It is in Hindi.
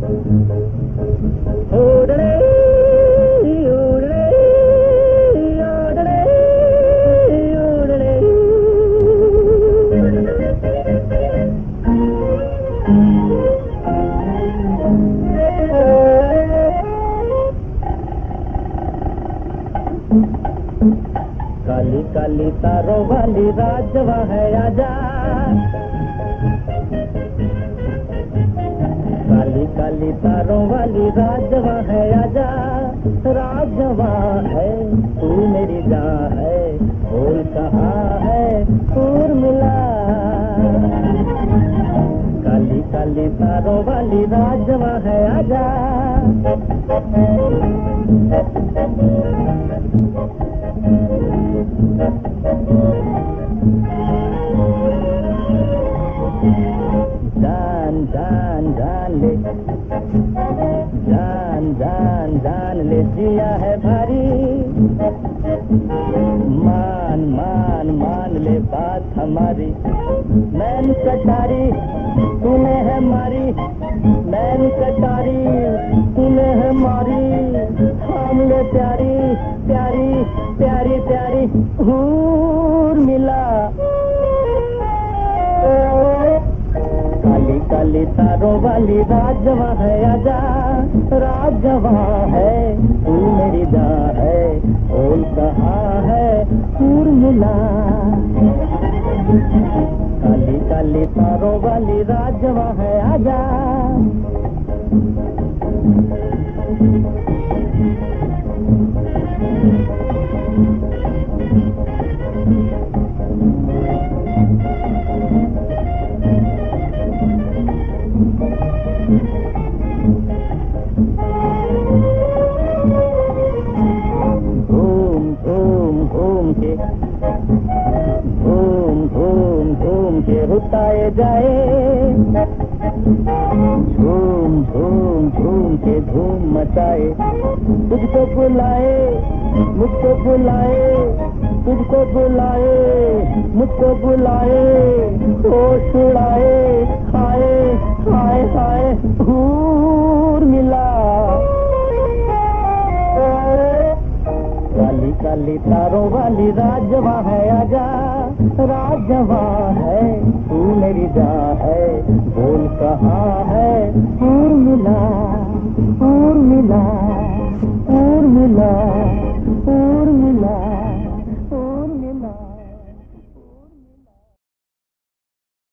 ओडड़े ओडड़े ओडड़े ओडड़े। काली काली तारों वाली राजवा है आजा, काली काली तारों वाली राजवा है आजा, राजवा है तू मेरी जान है, बोल कहाँ है उर्मिला। काली काली तारों वाली राजवा है आजा। जान जान जान ले, जान जान जान ले जिया है भारी, मान मान मान ले बात हमारी। मैन कटारी तूने है मारी, मैन कटारी तूने है मारी, थाम ले प्यारी प्यारी प्यारी प्यारी उर्मिला। काली काली तारों वाली राजवा है आजा, राजवा है तू मेरी जान है, बोल कहाँ है उर्मिला। काली काली तारों वाली राजवा है आजा। घूम के रुताए जाए, झूम झूम झूम के धूम मचाए, तुझको बुलाए मुझको बुलाए, तुझको बुलाए मुझको बुलाए, होश उड़ाए हाय हाय हाय उर्मिला। काली काली तारों वाली राजवा है आजा, राजवा है तू मेरी जान है, बोल कहाँ है उर्मिला।